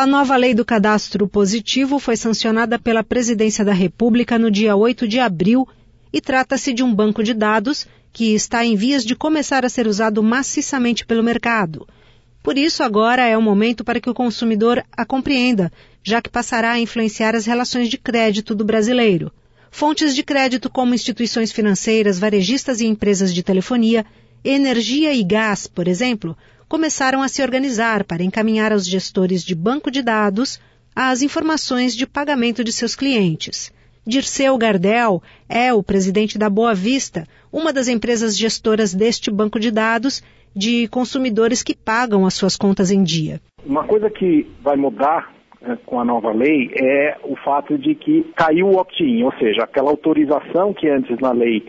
A nova lei do cadastro positivo foi sancionada pela Presidência da República no dia 8 de abril e trata-se de um banco de dados que está em vias de começar a ser usado maciçamente pelo mercado. Por isso, agora é o momento para que o consumidor a compreenda, já que passará a influenciar as relações de crédito do brasileiro. Fontes de crédito como instituições financeiras, varejistas e empresas de telefonia, energia e gás, por exemplo, começaram a se organizar para encaminhar aos gestores de banco de dados as informações de pagamento de seus clientes. Dirceu Gardel é o presidente da Boa Vista, uma das empresas gestoras deste banco de dados de consumidores que pagam as suas contas em dia. Uma coisa que vai mudar com a nova lei é o fato de que caiu o opt-in, ou seja, aquela autorização que antes na lei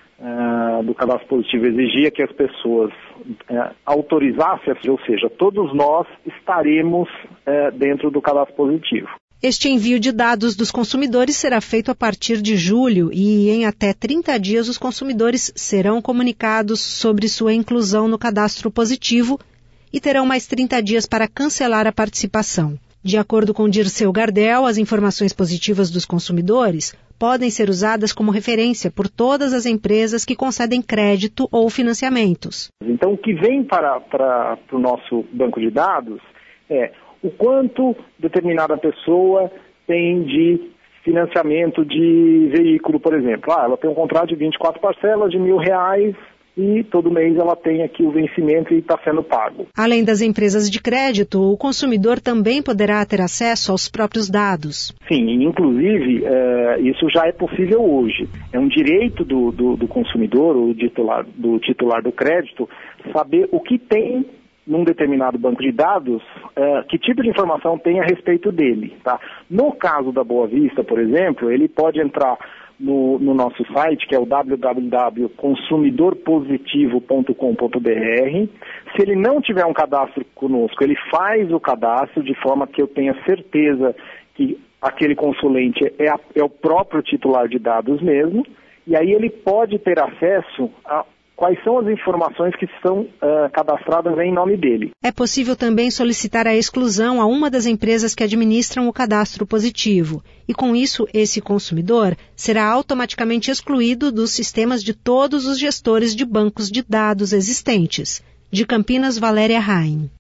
do cadastro positivo exigia que as pessoas autorizassem, ou seja, todos nós estaremos dentro do cadastro positivo. Este envio de dados dos consumidores será feito a partir de julho e em até 30 dias os consumidores serão comunicados sobre sua inclusão no cadastro positivo e terão mais 30 dias para cancelar a participação. De acordo com Dirceu Gardel, as informações positivas dos consumidores podem ser usadas como referência por todas as empresas que concedem crédito ou financiamentos. Então, o que vem para o nosso banco de dados é o quanto determinada pessoa tem de financiamento de veículo, por exemplo. Ela tem um contrato de 24 parcelas de R$1.000 e todo mês ela tem aqui o vencimento e está sendo pago. Além das empresas de crédito, o consumidor também poderá ter acesso aos próprios dados. Sim, inclusive isso já é possível hoje. É um direito do consumidor, ou do titular do crédito, saber o que tem num determinado banco de dados, que tipo de informação tem a respeito dele. Tá? No caso da Boa Vista, por exemplo, ele pode entrar no nosso site, que é o www.consumidorpositivo.com.br. Se ele não tiver um cadastro conosco, ele faz o cadastro de forma que eu tenha certeza que aquele consulente é o próprio titular de dados mesmo, e aí ele pode ter acesso a quais são as informações que estão cadastradas em nome dele. É possível também solicitar a exclusão a uma das empresas que administram o cadastro positivo. E com isso, esse consumidor será automaticamente excluído dos sistemas de todos os gestores de bancos de dados existentes. De Campinas, Valéria Raim.